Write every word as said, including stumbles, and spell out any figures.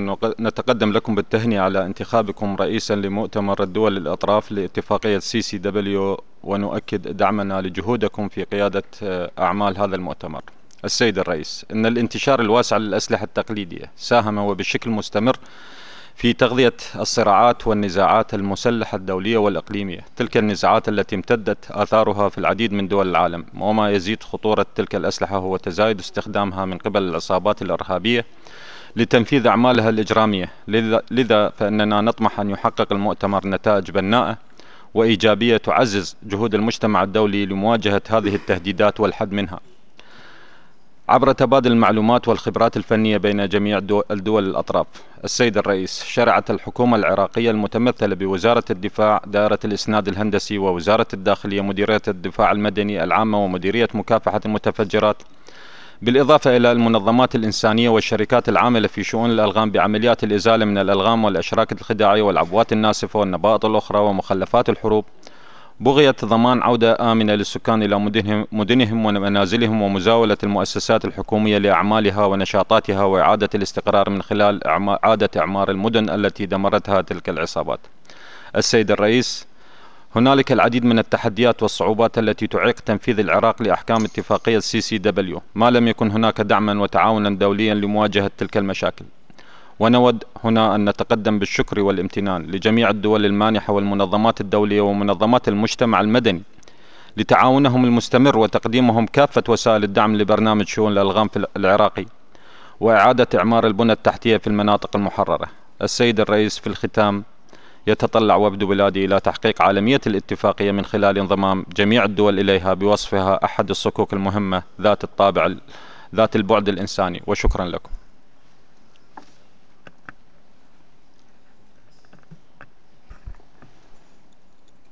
أن نتقدم لكم بالتهنئة على انتخابكم رئيسا لمؤتمر الدول الأطراف لاتفاقية سي سي دبليو، ونؤكد دعمنا لجهودكم في قيادة أعمال هذا المؤتمر. السيد الرئيس، إن الانتشار الواسع للأسلحة التقليدية ساهم وبشكل مستمر في تغذية الصراعات والنزاعات المسلحة الدولية والإقليمية، تلك النزاعات التي امتدت آثارها في العديد من دول العالم. وما يزيد خطورة تلك الأسلحة هو تزايد استخدامها من قبل العصابات الإرهابية لتنفيذ أعمالها الإجرامية. لذا فإننا نطمح أن يحقق المؤتمر نتائج بناءة وإيجابية تعزز جهود المجتمع الدولي لمواجهة هذه التهديدات والحد منها عبر تبادل المعلومات والخبرات الفنية بين جميع الدول الأطراف. السيد الرئيس، شرعت الحكومة العراقية المتمثلة بوزارة الدفاع، دائرة الإسناد الهندسي، ووزارة الداخلية، مديرية الدفاع المدني العامة، ومديرية مكافحة المتفجرات، بالإضافة إلى المنظمات الإنسانية والشركات العاملة في شؤون الألغام بعمليات الإزالة من الألغام والأشراك الخداعية والعبوات الناسفة والنبائط الأخرى ومخلفات الحروب، بغية ضمان عودة آمنة للسكان إلى مدنهم, مدنهم ومنازلهم، ومزاولة المؤسسات الحكومية لأعمالها ونشاطاتها، وإعادة الاستقرار من خلال إعادة إعمار المدن التي دمرتها تلك العصابات. السيد الرئيس، هنالك العديد من التحديات والصعوبات التي تعيق تنفيذ العراق لأحكام اتفاقية سي سي دبليو ما لم يكن هناك دعما وتعاونا دوليا لمواجهة تلك المشاكل. ونود هنا أن نتقدم بالشكر والامتنان لجميع الدول المانحة والمنظمات الدولية ومنظمات المجتمع المدني لتعاونهم المستمر وتقديمهم كافة وسائل الدعم لبرنامج شؤون الألغام في العراقي وإعادة إعمار البنى التحتية في المناطق المحررة. السيد الرئيس، في الختام، يتطلع وفد بلادي إلى تحقيق عالمية الاتفاقية من خلال انضمام جميع الدول إليها بوصفها أحد الصكوك المهمة ذات الطابع ذات البعد الإنساني. وشكرا لكم.